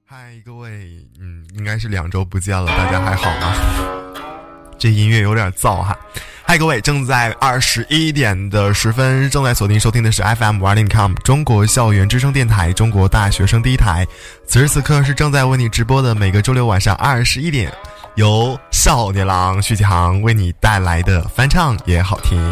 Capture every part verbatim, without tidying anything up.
嗨，各位，嗯，应该是两周不见了，大家还好吗？这音乐有点燥哈。嗨，各位，正在二十一点的十分，正在锁定收听的是 F M 五二零 点 com 中国校园之声电台，中国大学生第一台。此时此刻是正在为你直播的每个周六晚上二十一点，由少年郎徐启航为你带来的翻唱也好听。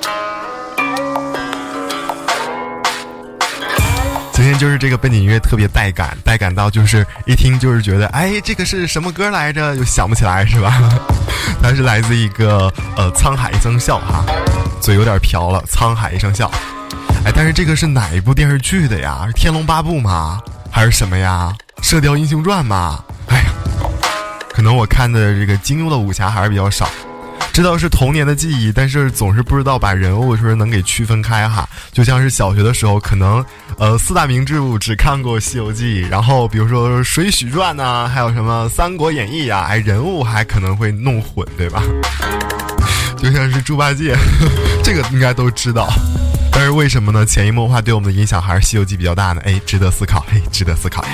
今天就是这个背景音乐特别带感，带感到就是一听就是觉得，哎，这个是什么歌来着？又想不起来是吧？它是来自一个呃沧海一声笑哈，嘴有点瓢了，沧海一声笑。哎，但是这个是哪一部电视剧的呀？是天龙八部吗？还是什么呀？射雕英雄传吗？哎呀，可能我看的这个金庸的武侠还是比较少。知道是童年的记忆，但是总是不知道把人物是不是能给区分开哈。就像是小学的时候，可能呃四大名著只看过《西游记》，然后比如说《水浒传》呐，还有什么《三国演义》啊，哎，人物还可能会弄混，对吧？就像是猪八戒，这个应该都知道。但是为什么呢？潜移默化对我们的影响还是《西游记》比较大呢？哎，值得思考，哎，值得思考呀。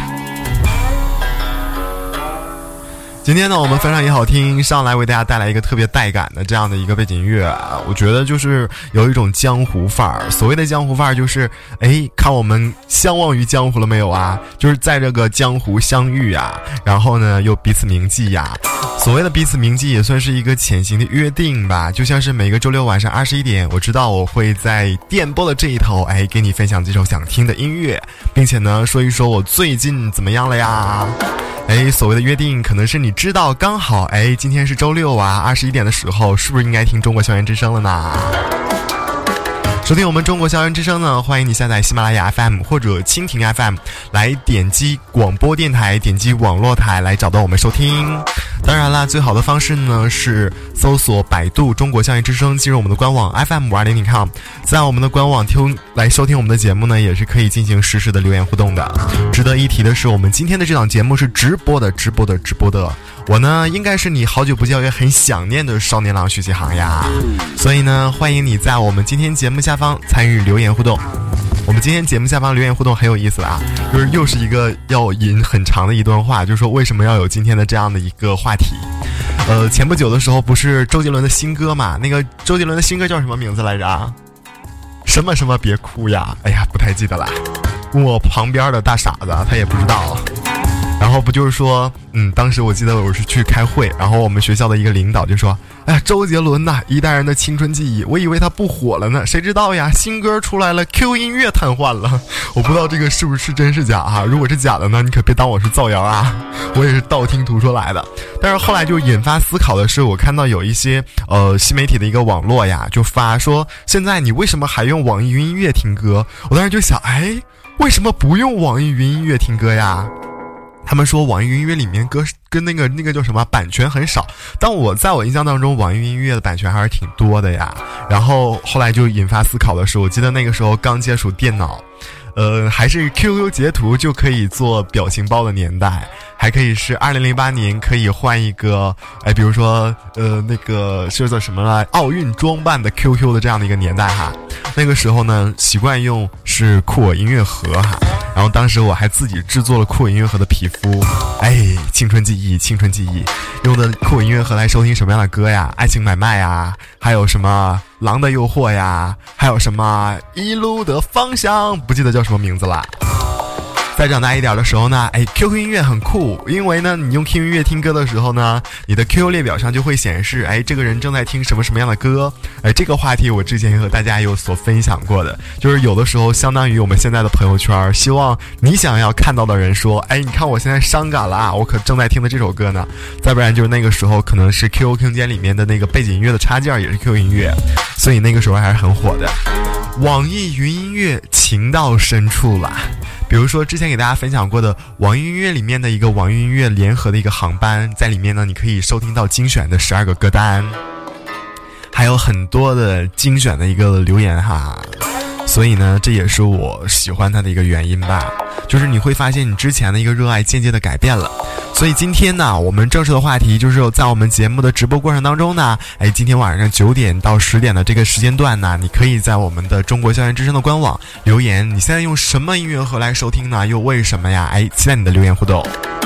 今天呢，我们翻唱也好听，上来为大家带来一个特别带感的这样的一个背景音乐。我觉得就是有一种江湖范儿。所谓的江湖范儿，就是哎，看我们相忘于江湖了没有啊？就是在这个江湖相遇啊，然后呢又彼此铭记呀。所谓的彼此铭记，也算是一个潜行的约定吧。就像是每个周六晚上二十一点，我知道我会在电波的这一头，哎，给你分享几首想听的音乐，并且呢说一说我最近怎么样了呀。哎，所谓的约定可能是你知道刚好哎，今天是周六啊，二十一点的时候，是不是应该听中国校园之声了呢？收听我们中国校园之声呢，欢迎你下载喜马拉雅 F M 或者蜻蜓 F M 来点击广播电台，点击网络台来找到我们收听。当然啦，最好的方式呢是搜索百度中国校园之声，进入我们的官网 F M 五二零 点 com， 在我们的官网听来收听我们的节目呢，也是可以进行实时的留言互动的。值得一提的是，我们今天的这档节目是直播的，直播的，直播的。我呢，应该是你好久不见也很想念的少年郎徐启航呀，所以呢，欢迎你在我们今天节目下方参与留言互动。我们今天节目下方留言互动很有意思啊，就是又是一个要引很长的一段话，就是说为什么要有今天的这样的一个话题。呃，前不久的时候不是周杰伦的新歌嘛，那个周杰伦的新歌叫什么名字来着啊？什么什么别哭呀，哎呀不太记得了。问我旁边的大傻子他也不知道。然后不就是说嗯，当时我记得我是去开会，然后我们学校的一个领导就说，哎呀，周杰伦呐，一代人的青春记忆，我以为他不火了呢，谁知道呀，新歌出来了 Q 音乐瘫痪了。我不知道这个是不是真是假啊，如果是假的呢，你可别当我是造谣啊，我也是道听途说来的。但是后来就引发思考的是，我看到有一些呃新媒体的一个网络呀，就发说现在你为什么还用网易云音乐听歌？我当时就想，哎，为什么不用网易云音乐听歌呀？他们说网易云音乐里面歌跟那个那个叫什么版权很少，但我在我印象当中网易云音乐的版权还是挺多的呀。然后后来就引发思考的是，我记得那个时候刚接触电脑，呃，还是 Q Q 截图就可以做表情包的年代，还可以是二零零八年可以换一个，哎，比如说呃那个是做什么来奥运装扮的 Q Q 的这样的一个年代哈。那个时候呢，习惯用是酷我音乐盒哈，然后当时我还自己制作了酷我音乐盒的皮肤，哎，青春记忆，青春记忆，用的酷我音乐盒来收听什么样的歌呀？爱情买卖呀，还有什么狼的诱惑呀，还有什么一路的方向，不记得叫什么名字了。再长大一点的时候呢，哎 ，Q Q 音乐很酷，因为呢，你用 Q Q 音乐听歌的时候呢，你的 Q Q 列表上就会显示，哎，这个人正在听什么什么样的歌。哎，这个话题我之前也和大家有所分享过的，就是有的时候相当于我们现在的朋友圈，希望你想要看到的人说，哎，你看我现在伤感了啊，我可正在听的这首歌呢。再不然就是那个时候可能是 Q Q 空间里面的那个背景音乐的插件也是 Q Q 音乐，所以那个时候还是很火的。网易云音乐情到深处了。比如说之前给大家分享过的网易音乐里面的一个网易音乐联合的一个航班，在里面呢你可以收听到精选的十二个歌单，还有很多的精选的一个留言哈。所以呢，这也是我喜欢它的一个原因吧，就是你会发现你之前的一个热爱渐渐的改变了。所以今天呢，我们正式的话题就是在我们节目的直播过程当中呢，哎，今天晚上九点到十点的这个时间段呢，你可以在我们的中国校园之声的官网留言，你现在用什么音乐盒来收听呢？又为什么呀？哎，期待你的留言互动。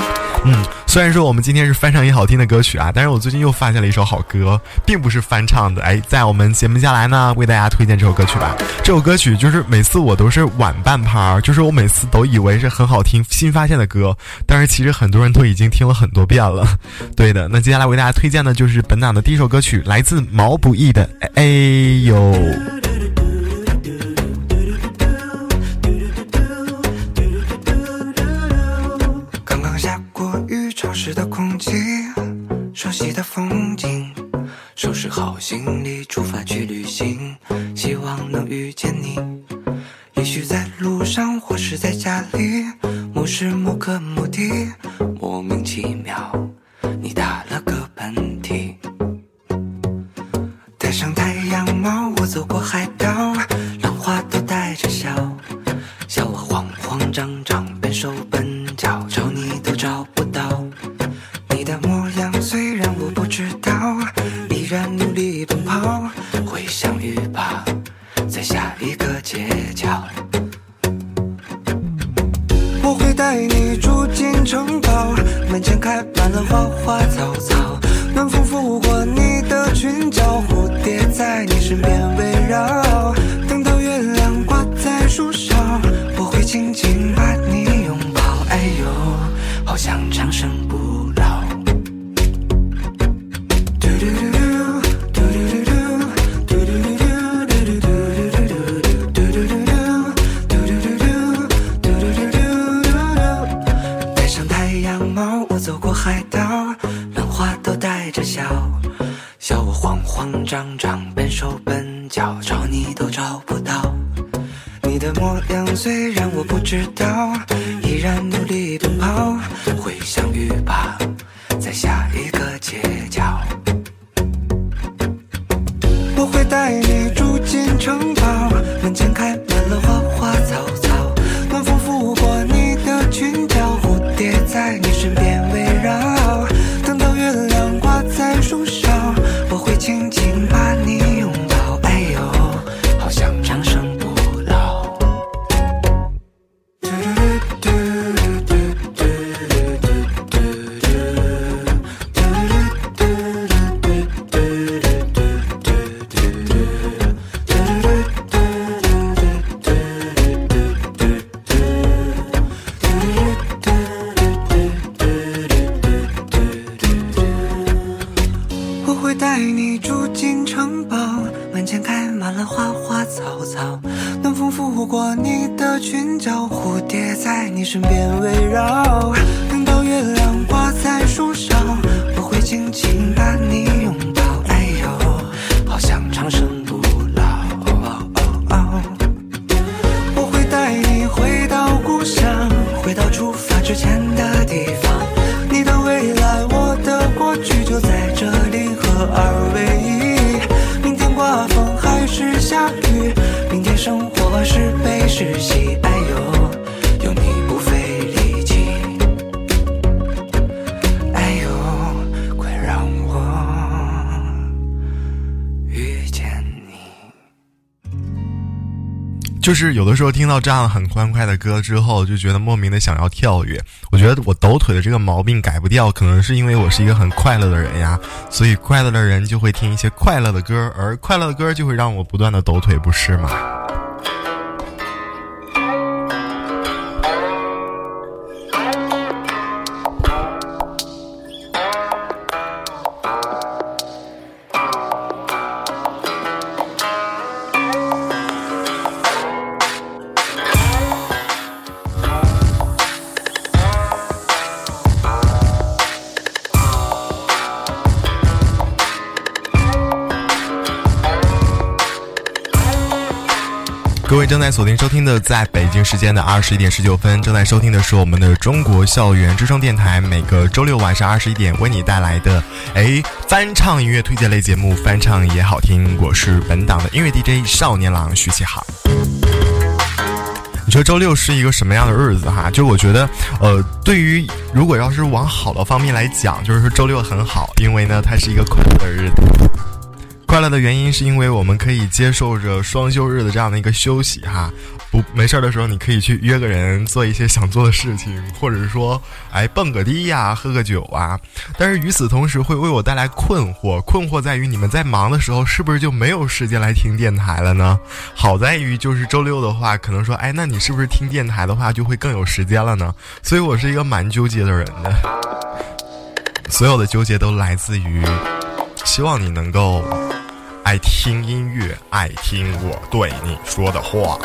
嗯，虽然说我们今天是翻唱一好听的歌曲啊，但是我最近又发现了一首好歌，并不是翻唱的。哎，在我们节目下来呢，为大家推荐这首歌曲吧。这首歌曲就是每次我都是晚半拍，就是我每次都以为是很好听新发现的歌，但是其实很多人都已经听了很多遍了。对的，那接下来为大家推荐的就是本档的第一首歌曲，来自毛不易的哎呦。 潮湿的空气，熟悉的风景，收拾好行李出发去旅行，希望能遇见你。也许在路上或是在家里，某时某刻某地，莫名其妙你打了个喷嚏。戴上太阳帽，我走过海岛，浪花都带着笑，笑我慌慌张张，笨手笨脚，找你都找不到。你的模样虽然我不知道，依然努力奔跑，会相遇吧，在下一个街角。我会带你住进城堡，门前开满了花花草草，暖风拂过你的裙角，蝴蝶在你身边围绕，等到月亮挂在树梢，我会紧紧把你拥抱。哎呦，好想长生不老。戴上太阳帽，我走过海岛，浪花都带着笑，笑我慌慌张张，笨手笨脚，找你都找不到。你的模样虽然我不知道，依然努力奔跑，会相遇吧，在下一个街角。我会带你住进城堡，门前开满了花花草草，暖风拂过你的裙角，蝴蝶在你身边围绕，等到月亮挂在树梢，我会轻轻把你拥抱。哎呦，好想长生不老。带你住进城堡，门前开满了花花草草，暖风拂过你的裙角，蝴蝶在你身边围绕，等到月亮挂在树梢，我会轻轻把你拥抱。哎呦，好想长生不老。哦哦哦，我会带你回到故乡，回到出发之前的地方，你的未来我的过去就在这里合二为一。明天刮风还是下雨，明天生活是悲是喜，哎呦，有你不费力气。哎呦，快让我遇见你。 就是有的时候听到这样很欢快的歌之后，就觉得莫名的想要跳跃。我觉得我抖腿的这个毛病改不掉，可能是因为我是一个很快乐的人呀，所以快乐的人就会听一些快乐的歌，而快乐的歌就会让我不断的抖腿，不是吗？各位正在锁定收听的，在北京时间的二十一点十九分，正在收听的是我们的中国校园之声电台，每个周六晚上二十一点为你带来的哎翻唱音乐推荐类节目，翻唱也好听。我是本档的音乐 D J 少年郎徐启航。你说周六是一个什么样的日子哈？就我觉得，呃，对于如果要是往好的方面来讲，就是说周六很好，因为呢，它是一个快乐的日子。快乐的原因是因为我们可以接受着双休日的这样的一个休息哈， 不没事的时候，你可以去约个人做一些想做的事情，或者是说，哎，蹦个迪呀，喝个酒啊。但是与此同时，会为我带来困惑。困惑在于，你们在忙的时候，是不是就没有时间来听电台了呢？好在于，就是周六的话，可能说，哎，那你是不是听电台的话，就会更有时间了呢？所以我是一个蛮纠结的人的。所有的纠结都来自于，希望你能够爱听音乐，爱听我对你说的话。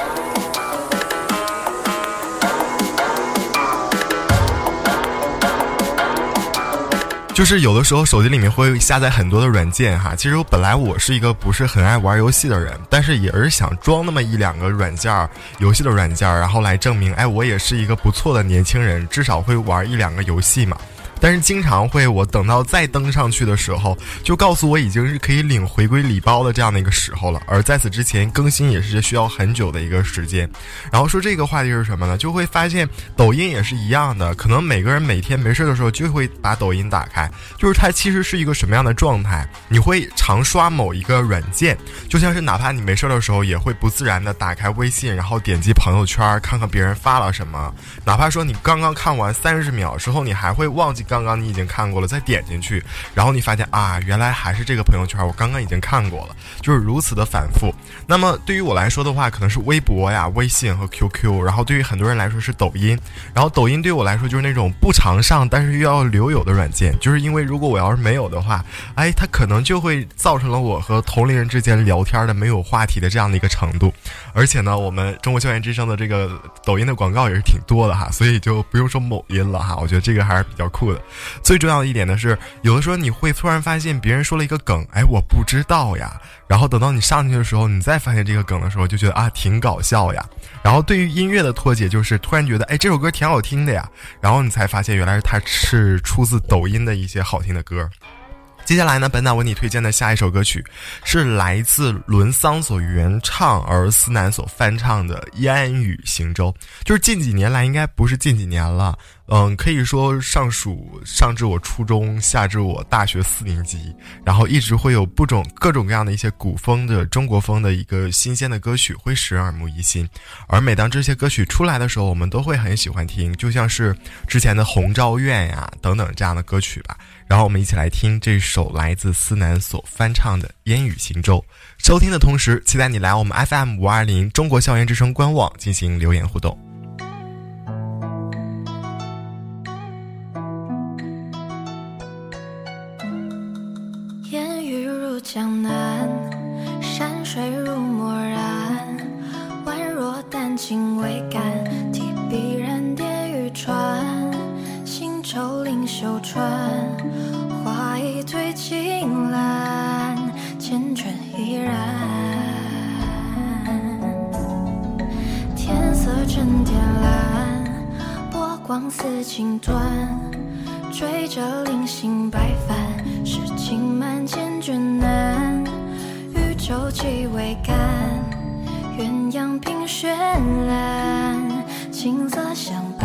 就是有的时候手机里面会下载很多的软件哈，其实我本来我是一个不是很爱玩游戏的人，但是也是想装那么一两个软件，游戏的软件，然后来证明，哎，我也是一个不错的年轻人，至少会玩一两个游戏嘛。但是经常会我等到再登上去的时候，就告诉我已经是可以领回归礼包的这样的一个时候了，而在此之前更新也是需要很久的一个时间。然后说这个话题是什么呢？就会发现抖音也是一样的，可能每个人每天没事的时候就会把抖音打开，就是它其实是一个什么样的状态，你会常刷某一个软件，就像是哪怕你没事的时候也会不自然的打开微信，然后点击朋友圈看看别人发了什么，哪怕说你刚刚看完三十秒之后，你还会忘记刚刚你已经看过了，再点进去，然后你发现啊，原来还是这个朋友圈我刚刚已经看过了，就是如此的反复。那么对于我来说的话，可能是微博呀、微信和 Q Q， 然后对于很多人来说是抖音，然后抖音对我来说就是那种不常上但是又要留有的软件，就是因为如果我要是没有的话，哎，它可能就会造成了我和同龄人之间聊天的没有话题的这样的一个程度。而且呢，我们中国校园之声的这个抖音的广告也是挺多的哈，所以就不用说某音了哈，我觉得这个还是比较酷的。最重要的一点呢是，有的时候你会突然发现别人说了一个梗，哎，我不知道呀，然后等到你上去的时候，你再发现这个梗的时候，就觉得啊，挺搞笑呀。然后对于音乐的脱节，就是突然觉得，哎，这首歌挺好听的呀，然后你才发现原来是它是出自抖音的一些好听的歌。接下来呢，本档为你推荐的下一首歌曲是来自伦桑所原唱而思南所翻唱的《烟雨行舟》，就是近几年来，应该不是近几年了，嗯，可以说上属上至我初中，下至我大学四年级，然后一直会有不种各种各样的一些古风的中国风的一个新鲜的歌曲会使人耳目一新。而每当这些歌曲出来的时候，我们都会很喜欢听，就像是之前的《红昭愿》呀等等这样的歌曲吧。然后我们一起来听这首来自思南所翻唱的《烟雨行舟》。收听的同时，期待你来我们 F M 五二零中国校园之声官网进行留言互动。 烟雨如江南，山水如墨然，宛若丹青未干，提笔然点玉川，新愁临秀川，花一褪青蓝，缱绻依然。天色正靛蓝，波光似锦缎，追着零星白帆，诗情满缱绻难，渔舟几桅杆，鸳鸯凭绚烂，青色相伴。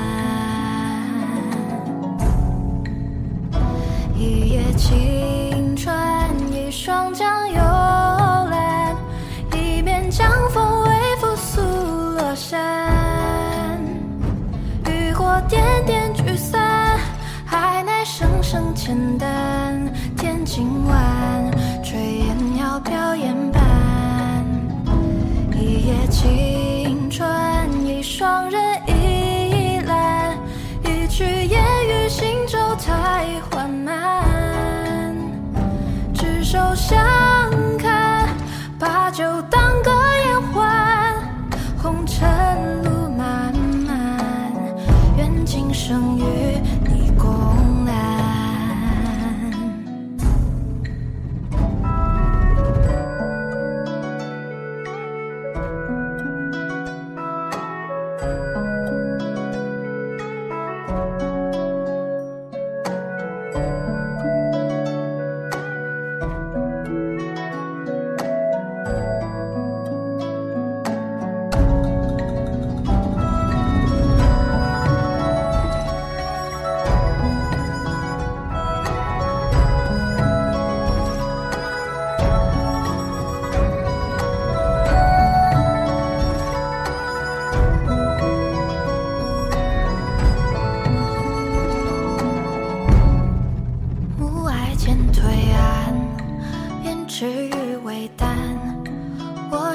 一叶轻船，一双江幽蓝，一面江风微拂素罗衫，渔火点点聚散，海乃声声浅淡，天尽晚，炊烟袅飘烟斑。一叶轻船，一双人一篮，一曲烟雨行舟太缓慢，执手相看，把酒当歌言欢，红尘路漫漫，愿今生与你共安。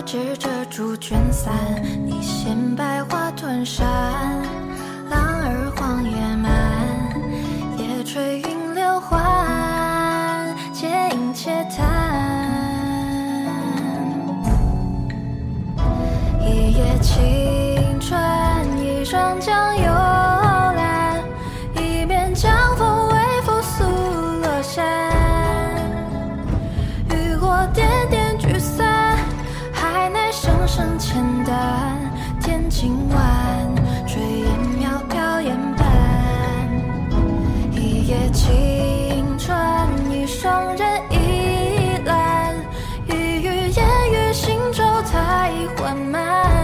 只遮住卷伞，你嫌百花吞山，浪儿荒野漫，夜吹云流环，且饮且谈。一夜青春，一双江幽蓝，一边江风微拂素罗衫。雨过点点聚散，海内声声浅淡。天尽晚，炊烟渺渺烟斑。一夜青春，一双人倚栏，语语言语行舟太缓慢。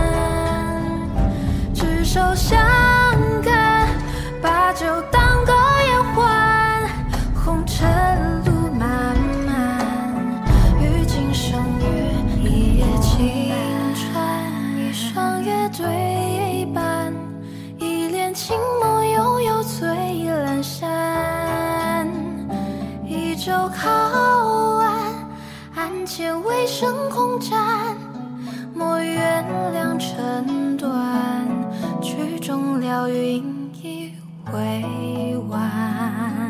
执手相看，把酒当歌言欢，红尘路漫漫，与今生与一夜青春，一双月对半，一帘清梦悠悠醉阑珊。一酒靠岸，案前微声空盏，莫原谅尘断，曲终了云已未完。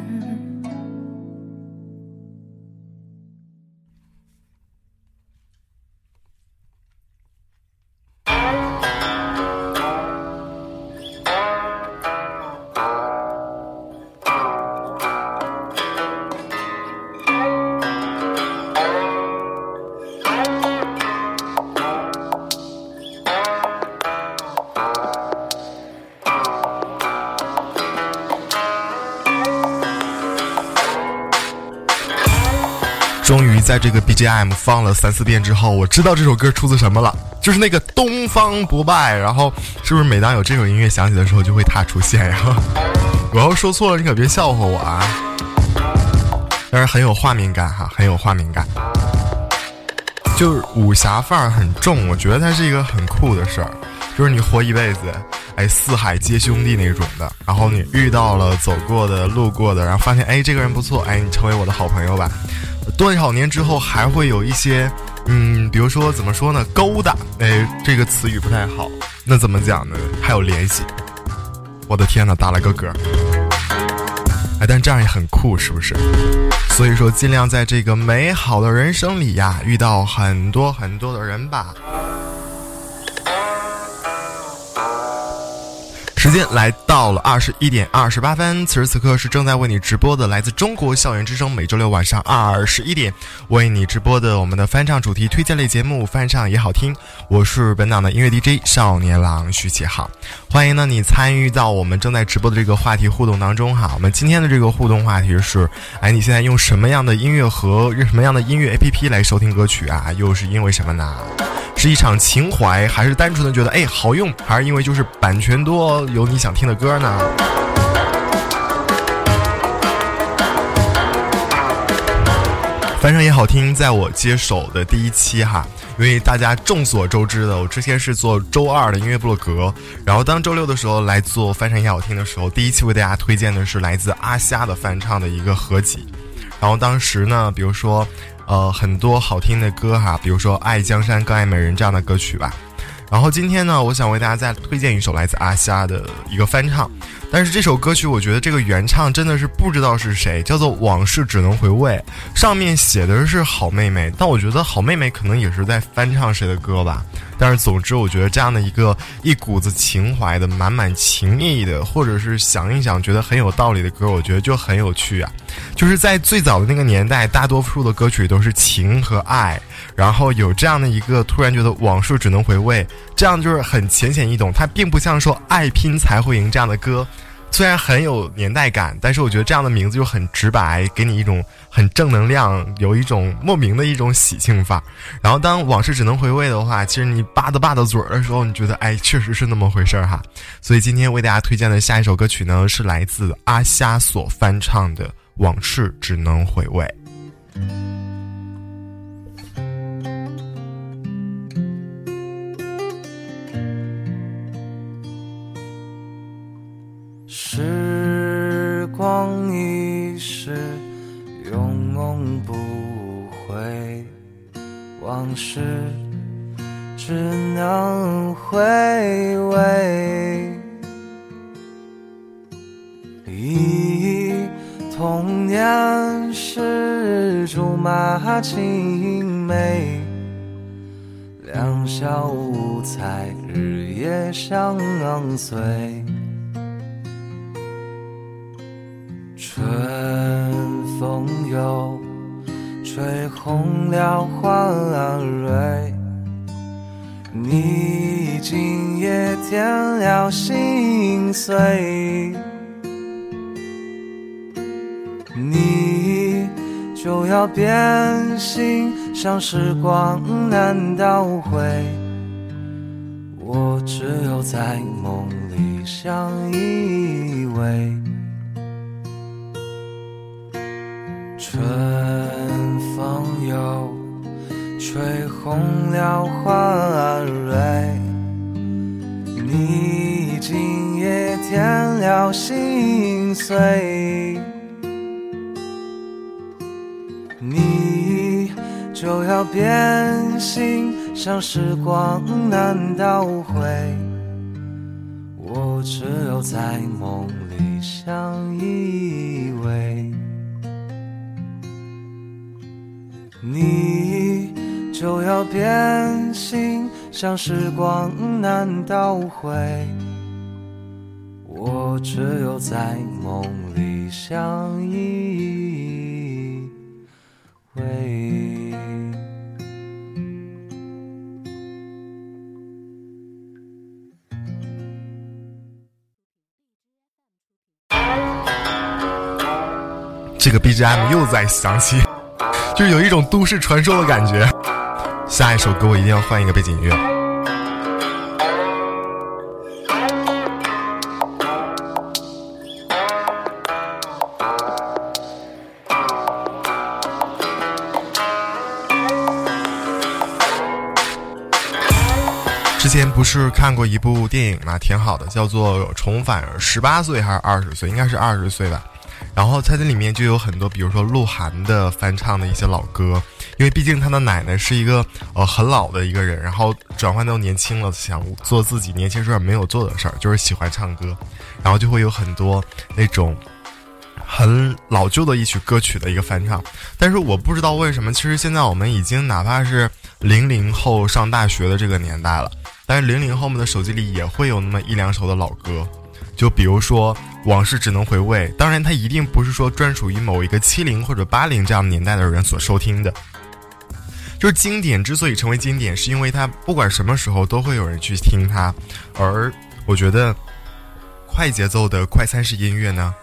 终于在这个 B G M 放了三四遍之后，我知道这首歌出自什么了，就是那个东方不败。然后是不是每当有这首音乐响起的时候就会它出现呀？我要说错了你可别笑话我啊。但是很有画面感哈，很有画面感，就是武侠范儿很重，我觉得它是一个很酷的事儿。就是你活一辈子，哎，四海皆兄弟那种的，然后你遇到了走过的路过的，然后发现哎这个人不错，哎你成为我的好朋友吧。多少年之后还会有一些嗯比如说怎么说呢，勾搭，哎这个词语不太好，那怎么讲呢，还有联系。我的天哪，打了个嗝。哎但这样也很酷是不是？所以说尽量在这个美好的人生里呀遇到很多很多的人吧。时间来到了二十一点二十八分，此时此刻是正在为你直播的来自中国校园之声，每周六晚上二十一点为你直播的我们的翻唱主题推荐类节目，翻唱也好听。我是本档的音乐 D J 少年郎徐启浩，欢迎呢你参与到我们正在直播的这个话题互动当中哈。我们今天的这个互动话题是，哎，你现在用什么样的音乐盒，用什么样的音乐 A P P 来收听歌曲啊？又是因为什么呢？是一场情怀，还是单纯的觉得哎好用，还是因为就是版权多有你想听的歌呢？翻唱也好听，在我接手的第一期哈，因为大家众所周知的，我之前是做周二的音乐部落格，然后当周六的时候来做翻唱也好听的时候，第一期为大家推荐的是来自阿虾的翻唱的一个合集。然后当时呢，比如说呃很多好听的歌哈，比如说爱江山更爱美人这样的歌曲吧。然后今天呢，我想为大家再推荐一首来自阿虾的一个翻唱，但是这首歌曲我觉得这个原唱真的是不知道是谁，叫做往事只能回味，上面写的是好妹妹，但我觉得好妹妹可能也是在翻唱谁的歌吧。但是总之我觉得这样的一个一股子情怀的满满情意的，或者是想一想觉得很有道理的歌，我觉得就很有趣啊。就是在最早的那个年代，大多数的歌曲都是情和爱，然后有这样的一个突然觉得往事只能回味，这样就是很浅显易懂，它并不像说爱拼才会赢这样的歌，虽然很有年代感，但是我觉得这样的名字就很直白，给你一种很正能量，有一种莫名的一种喜庆范。然后当往事只能回味的话，其实你扒的扒的嘴的时候，你觉得哎确实是那么回事哈。所以今天为大家推荐的下一首歌曲呢，是来自阿虾所翻唱的往事只能回味。 时光一逝永不回，往事只能回味。忆童年时竹马青梅，两小无猜，日夜相随。春风又吹红了花蕊，你今夜添了心碎，你就要变心，像时光难倒回，我只有在梦里相依偎。春风又吹红了花蕊，你今夜添了心碎，你就要变心，像时光难倒回，我只有在梦里相依偎。你就要变心，像时光难倒回，我只有在梦里相依偎。 这个 B G M 又在响起，就是有一种都市传说的感觉。下一首歌我一定要换一个背景音乐。之前不是看过一部电影嘛，挺好的，叫做《重返十八岁》还是二十岁，应该是二十岁吧。然后它这里面就有很多，比如说鹿晗的翻唱的一些老歌，因为毕竟他的奶奶是一个呃很老的一个人，然后转换到年轻了，想做自己年轻时候没有做的事儿，就是喜欢唱歌，然后就会有很多那种很老旧的一曲歌曲的一个翻唱。但是我不知道为什么，其实现在我们已经哪怕是零零后上大学的这个年代了，但是零零后们的手机里也会有那么一两首的老歌，就比如说往事只能回味，当然它一定不是说专属于某一个七零或者八零这样年代的人所收听的。就是经典之所以成为经典，是因为它不管什么时候都会有人去听它。而我觉得快节奏的快餐式音乐呢，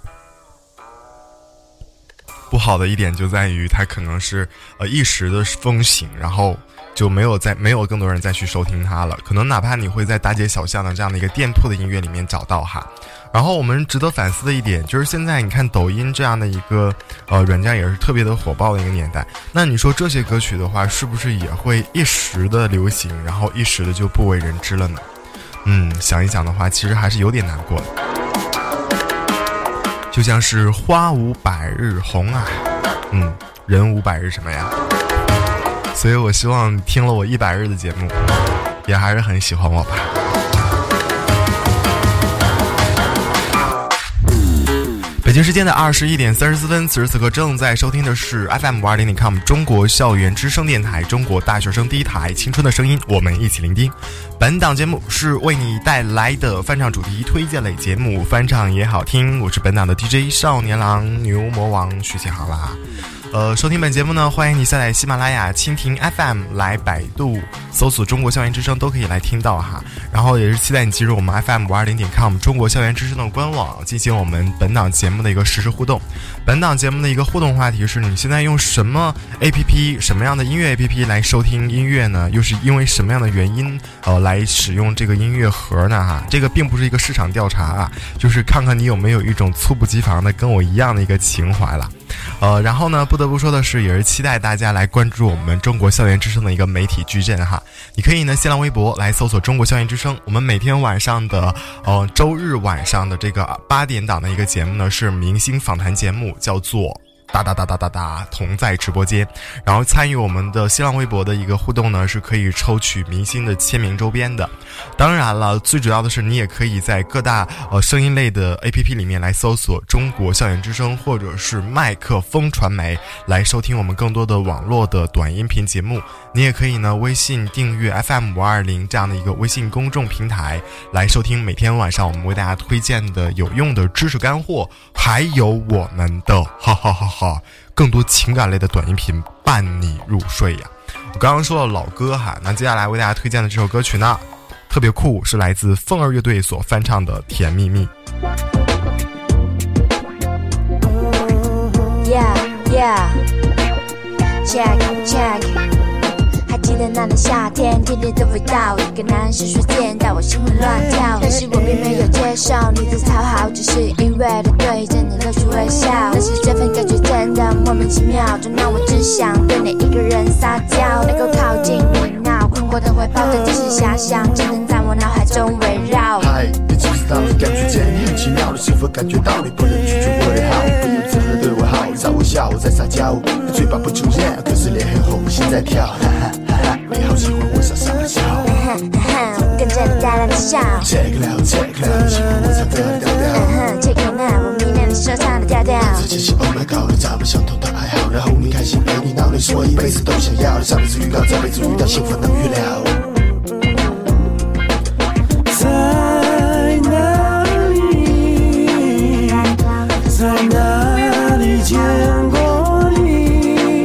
不好的一点就在于它可能是呃一时的风行，然后就没有再没有更多人再去收听它了，可能哪怕你会在大街小巷的这样的一个店铺的音乐里面找到哈。然后我们值得反思的一点就是，现在你看抖音这样的一个呃软件也是特别的火爆的一个年代，那你说这些歌曲的话，是不是也会一时的流行，然后一时的就不为人知了呢？嗯，想一想的话，其实还是有点难过的。就像是花无百日红啊，嗯，人无百日什么呀？所以我希望听了我一百日的节目，也还是很喜欢我吧。北京时间的二十一点三十四分，此时此刻正在收听的是 F M 五二零点 com 中国校园之声电台，中国大学生第一台，青春的声音，我们一起聆听。本档节目是为你带来的翻唱主题推荐类节目，翻唱也好听。我是本档的 D J 少年郎牛魔王徐启航啦。呃，收听本节目呢，欢迎你下载喜马拉雅、蜻蜓 F M 来百度搜索中国校园之声，都可以来听到哈。然后也是期待你进入我们 F M 五二零点 com 中国校园之声的官网，进行我们本档节目的一个实时互动。本档节目的一个互动话题是：你现在用什么 A P P、什么样的音乐 A P P 来收听音乐呢？又是因为什么样的原因呃来使用这个音乐盒呢？哈，这个并不是一个市场调查啊，就是看看你有没有一种猝不及防的跟我一样的一个情怀了。呃，然后呢，不得不说的是，也是期待大家来关注我们中国校园之声的一个媒体矩阵哈。你可以呢，新浪微博来搜索中国校园之声。我们每天晚上的呃周日晚上的这个八点档的一个节目呢，是明星访谈节目，叫做哒哒哒哒哒哒同在直播间，然后参与我们的新浪微博的一个互动呢，是可以抽取明星的签名周边的。当然了，最主要的是你也可以在各大呃声音类的 A P P 里面来搜索中国校园之声或者是麦克风传媒来收听我们更多的网络的短音频节目。你也可以呢微信订阅 F M 五二零这样的一个微信公众平台来收听每天晚上我们为大家推荐的有用的知识干货，还有我们的哈哈哈哈更多情感类的短音频伴你入睡呀。我刚刚说到老歌哈，那接下来为大家推荐的这首歌曲呢特别酷，是来自凤儿乐队所翻唱的《甜蜜蜜》。 Yeah yeah check check， 还记得那年夏天，甜甜的味道，一个男生瞬间带我心魂乱跳，但是我并没有接受你的讨好，只是因为他对着你露出微笑，但是这份感觉真的莫名其妙，就让我只想对你一个人撒娇，能够靠近你那困惑的怀抱的只是遐想，只能在我脑海中围绕。 嗨，你知不知道你感觉见你很奇妙，你是否感觉到你不能拒绝我的好，不由自主对我好，在微笑，在撒娇，你嘴巴不出现，可是脸很红，心在跳，哈哈哈哈，你好喜欢我傻傻的笑， 哈哈，我跟着你呆呆的笑。 Check it out check it out， 你喜欢我唱歌的调调， 嗯哼 check it out， 我迷恋你说唱的调调， 这件事 Oh my God， 咱们相同的爱好，然后你开心陪你闹，你说我一辈子都想要，上辈子预告，这辈子遇到幸福能预料。 在哪里见过你？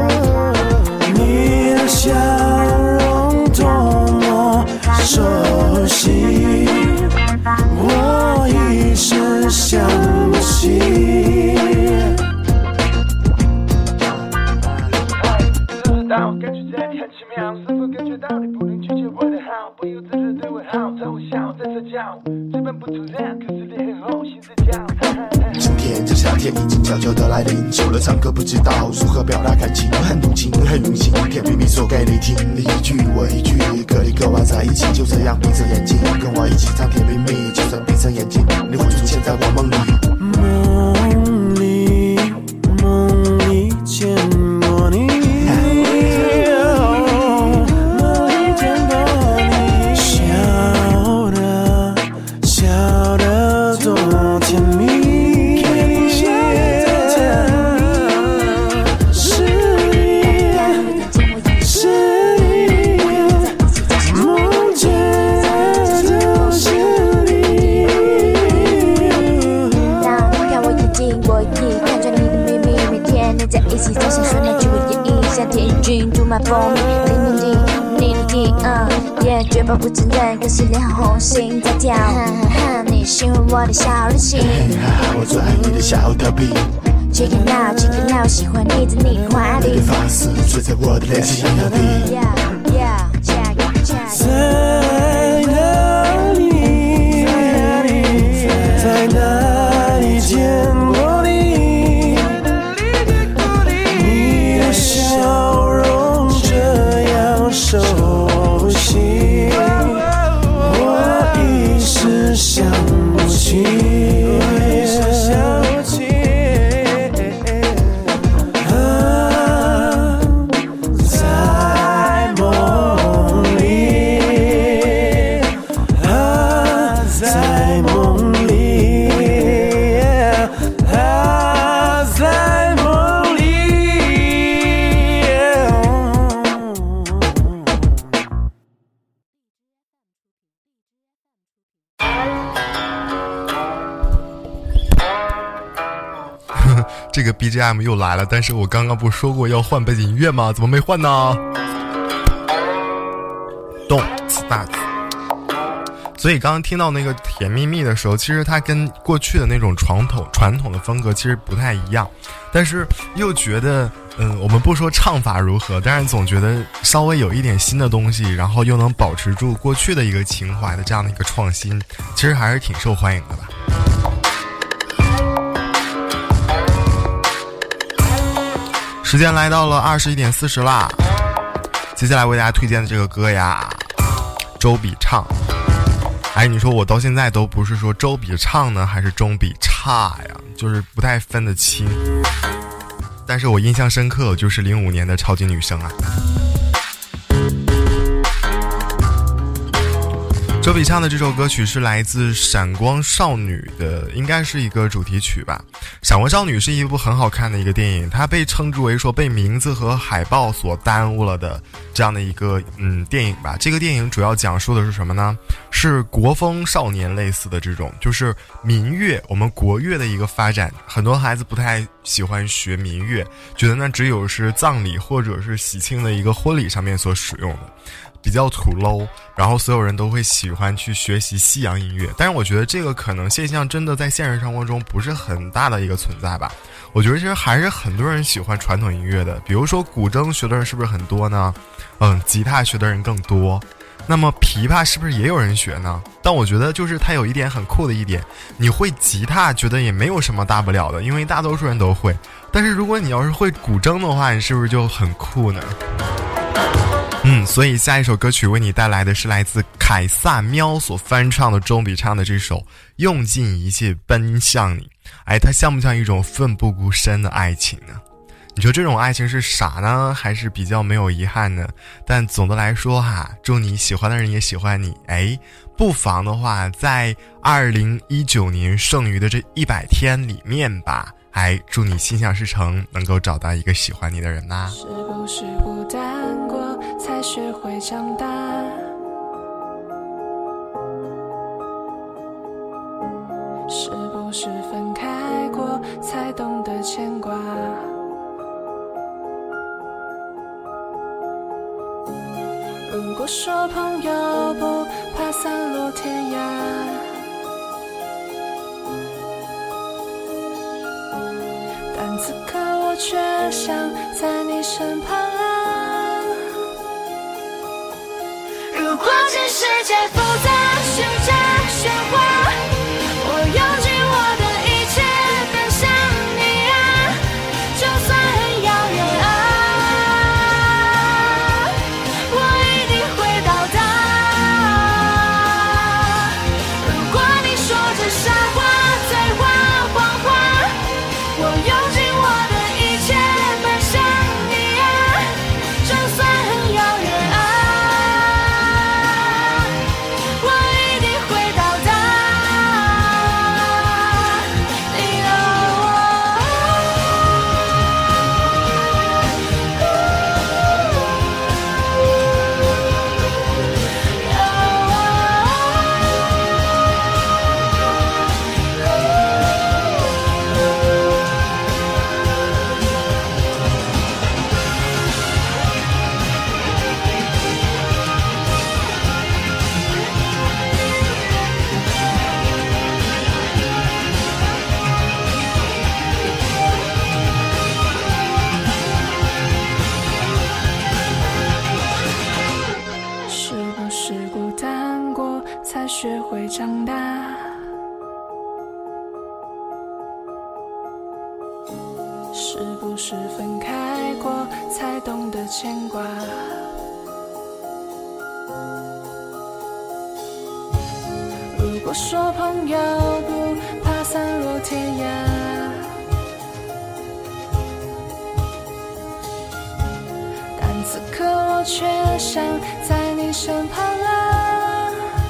你的笑容多么熟悉，我一时想不起。知不知道感觉在你很奇妙，是否感觉到你不能拒绝我的好，不由自主对我好，在我笑，在撒娇，嘴巴不突然，可是脸很红，心在跳。 今天这夏天已经悄悄的来临，久了唱歌不知道如何表达感情，很动情很用心，甜蜜蜜说给你听，你一句我一句，可以跟我在一起，就这样闭着眼睛跟我一起唱甜蜜蜜，就算闭上眼睛你会出现在我梦里， 梦里梦里见过你，梦里见过你，笑得笑得多甜蜜，一起在想说那句我的意，夏天雨君读马蜂蜜，零零零零零，嗯，也绝不不承认，可是脸很红，心在跳，哈哈哈，你喜欢我的小任性， 我最爱你的小调皮 ，Check it out Check it out， 喜欢你在你怀里， 你的方式吹在我的脸上摇摇地 ，Yeah yeah check check， 在哪里在哪里见过你？笑容这样熟悉，我一时想不起，想不起。啊，在梦里，啊，在梦里，啊，在梦里。 这个 B G M 又来了，但是我刚刚不是说过要换背景音乐吗？怎么没换呢？动次大次。所以刚刚听到那个甜蜜蜜的时候，其实它跟过去的那种传统传统的风格其实不太一样，但是又觉得嗯，我们不说唱法如何，但是总觉得稍微有一点新的东西，然后又能保持住过去的一个情怀的这样的一个创新，其实还是挺受欢迎的吧。时间来到了二十一点四十啦，接下来为大家推荐的这个歌呀，周笔畅。哎，你说我到现在都不是说周笔畅呢，还是中笔差呀，就是不太分得清。 但是我印象深刻就是零五年的超级女声啊。周笔畅的这首歌曲是来自闪光少女的，应该是一个主题曲吧。闪光少女是一部很好看的一个电影，它被称之为说被名字和海报所耽误了的这样的一个嗯电影吧。这个电影主要讲述的是什么呢？是国风少年类似的这种，就是民乐，我们国乐的一个发展。很多孩子不太喜欢学民乐，觉得那只有是葬礼或者是喜庆的一个婚礼上面所使用的，比较土 low， 然后所有人都会喜欢去学习西洋音乐。但是我觉得这个可能现象真的在现实生活中不是很大的一个存在吧。我觉得其实还是很多人喜欢传统音乐的，比如说古筝学的人是不是很多呢？嗯，吉他学的人更多。那么琵琶是不是也有人学呢？但我觉得就是它有一点很酷的一点，你会吉他觉得也没有什么大不了的，因为大多数人都会。但是如果你要是会古筝的话，你是不是就很酷呢？嗯，所以下一首歌曲为你带来的是来自凯撒喵所翻唱的周笔畅的这首《用尽一切奔向你》。哎，它像不像一种奋不顾身的爱情呢？你说这种爱情是傻呢，还是比较没有遗憾呢？但总的来说哈，祝你喜欢的人也喜欢你。哎，不妨的话，在二零一九年剩余的这一百天里面吧，哎，祝你心想事成，能够找到一个喜欢你的人呐。 是不是孤单过才学会长大？是不是分开过才懂得牵挂？如果说朋友不怕散落天涯，但此刻我却想在你身旁啊。如果这世界复杂旋转喧哗，我用尽我的一切奔向你啊，就算很遥远啊，我一定会到达。如果你说这傻话再画谎话，我用尽我的一切奔向你啊，就算很遥远啊，我一定会到达。你让我是不是孤单过才学会长大？是不是分开过才懂得牵挂？如果说朋友不怕散落天涯，但此刻我却想在你身旁啊。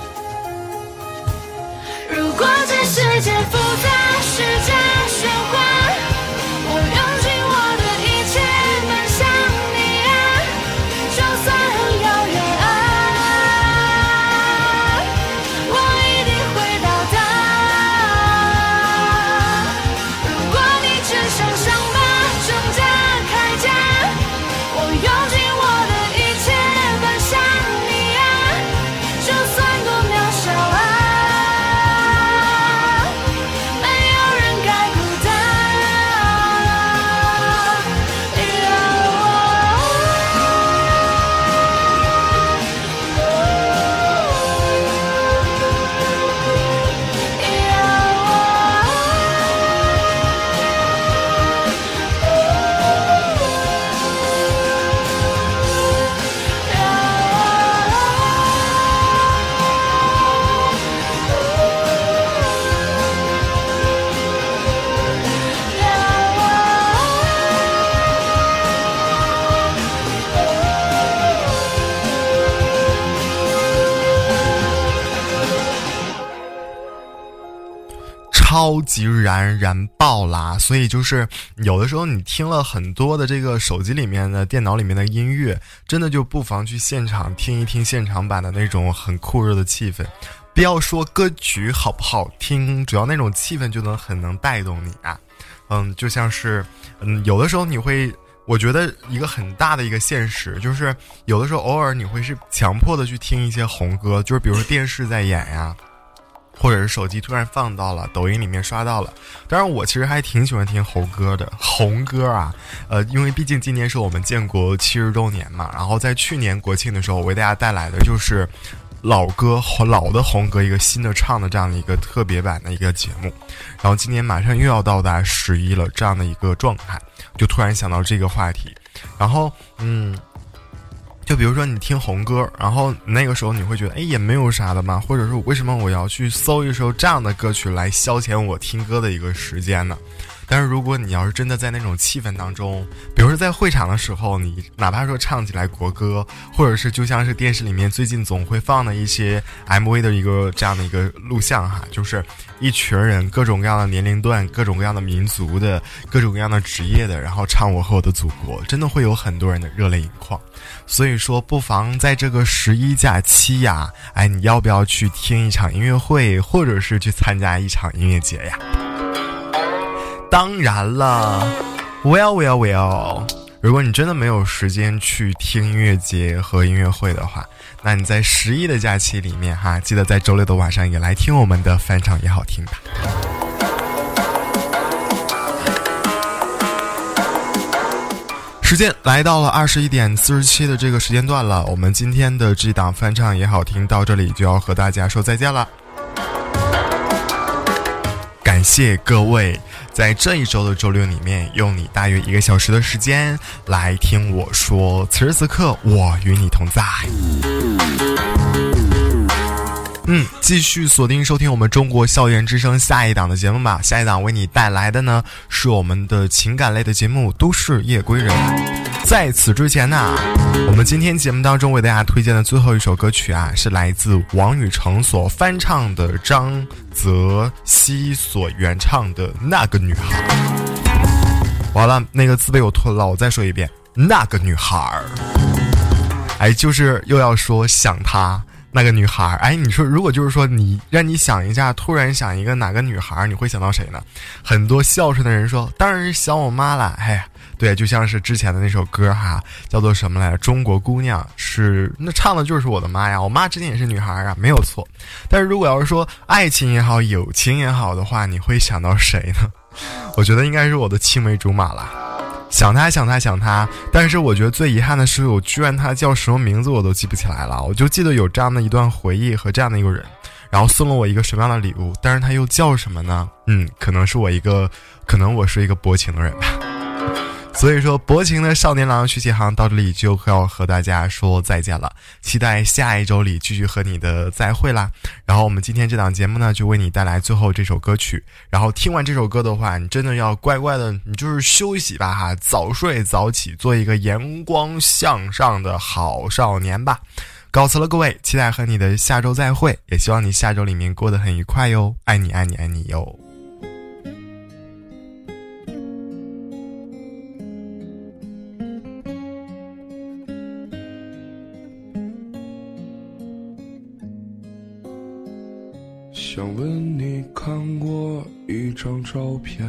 如果这世界复杂时间喧哗，我用尽我的一切奔向你啊，就算很遥远啊，我一定会到达。如果你只想伤疤挣扎铠甲，我用尽我的一切奔向你啊， 超级燃燃爆啦。所以就是有的时候你听了很多的这个手机里面的电脑里面的音乐，真的就不妨去现场听一听现场版的那种很酷热的气氛。不要说歌曲好不好听，主要那种气氛就能很能带动你啊。嗯，就像是嗯，有的时候你会，我觉得一个很大的一个现实就是有的时候偶尔你会是强迫的去听一些红歌，就是比如说电视在演呀，或者是手机突然放到了抖音里面刷到了。当然我其实还挺喜欢听红歌的，红歌啊，呃，因为毕竟今年是我们建国七十周年嘛，然后在去年国庆的时候，我为大家带来的就是老歌老的红歌一个新的唱的这样的一个特别版的一个节目。然后今年马上又要到达十一了，这样的一个状态，就突然想到这个话题。然后嗯就比如说你听红歌，然后那个时候你会觉得哎也没有啥的嘛，或者说为什么我要去搜一首这样的歌曲来消遣我听歌的一个时间呢？但是如果你要是真的在那种气氛当中，比如说在会场的时候，你哪怕说唱起来国歌，或者是就像是电视里面最近总会放的一些 M V 的一个这样的一个录像哈，就是一群人各种各样的年龄段，各种各样的民族的，各种各样的职业的，然后唱我和我的祖国，真的会有很多人的热泪盈眶。所以说不妨在这个十一假期呀，哎，你要不要去听一场音乐会，或者是去参加一场音乐节呀？当然了 well well well 如果你真的没有时间去听音乐节和音乐会的话，那你在十一的假期里面哈，记得在周六的晚上也来听我们的翻唱也好听吧。时间来到了二十一点四十七的这个时间段了，我们今天的这档翻唱也好听到这里就要和大家说再见了。感谢各位在这一周的周六里面用你大约一个小时的时间来听我说，此时此刻我与你同在。嗯，继续锁定收听我们中国校园之声下一档的节目吧。下一档为你带来的呢是我们的情感类的节目《都市夜归人》。在此之前呢、啊，我们今天节目当中为大家推荐的最后一首歌曲啊，是来自王宇成所翻唱的张泽熙所原唱的《那个女孩》。完了，那个字被我吞了，我再说一遍，那个女孩。哎，就是又要说想她。那个女孩，哎，你说如果就是说你让你想一下，突然想一个哪个女孩，你会想到谁呢？很多孝顺的人说当然是想我妈了。哎呀，对，就像是之前的那首歌哈，叫做什么来着，中国姑娘，是那唱的就是我的妈呀，我妈之前也是女孩啊，没有错。但是如果要是说爱情也好，友情也好的话，你会想到谁呢？我觉得应该是我的青梅竹马了。想他想他想他，但是我觉得最遗憾的是我居然他叫什么名字我都记不起来了。我就记得有这样的一段回忆和这样的一个人，然后送了我一个什么样的礼物，但是他又叫什么呢？嗯，可能是我一个可能我是一个薄情的人吧。所以说薄情的少年郎徐启航到这里就要和大家说再见了，期待下一周里继续和你的再会啦。然后我们今天这档节目呢就为你带来最后这首歌曲，然后听完这首歌的话，你真的要乖乖的，你就是休息吧哈，早睡早起，做一个阳光向上的好少年吧。告辞了各位，期待和你的下周再会，也希望你下周里面过得很愉快哟，爱你爱你爱你哟。 想问你看过一张照片，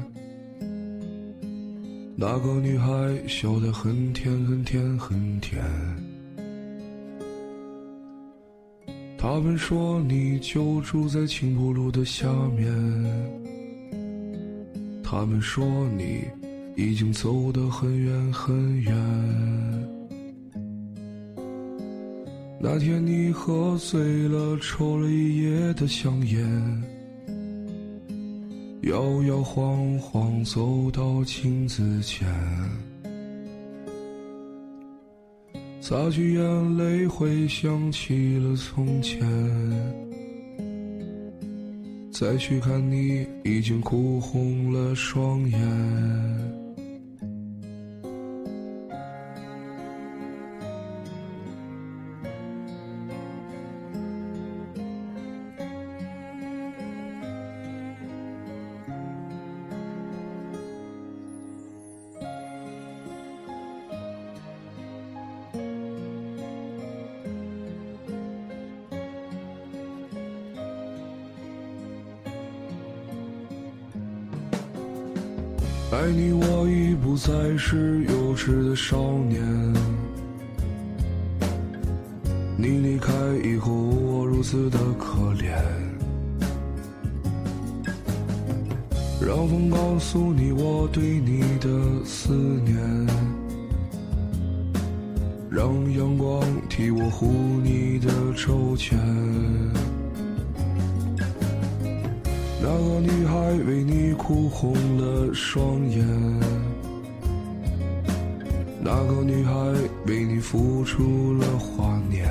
那个女孩笑得很甜很甜很甜，他们说你就住在青浦路的下面，他们说你已经走得很远很远，那天你喝醉了，抽了一夜的香烟，摇摇晃晃走到镜子前，擦去眼泪，回想起了从前，再去看你已经哭红了双眼。 爱你我已不再是幼稚的少年，你离开以后我如此的可怜，让风告诉你我对你的思念，让阳光替我护你的周全。那个女孩为你哭红了双眼，那个女孩为你付出了华年，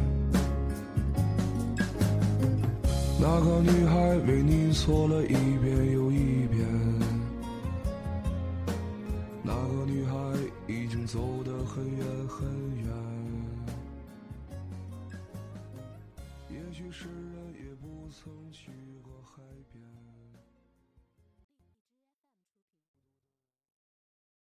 那个女孩为你错了一遍又一遍，那个女孩已经走得很远很远。也许世人也不曾去过海边。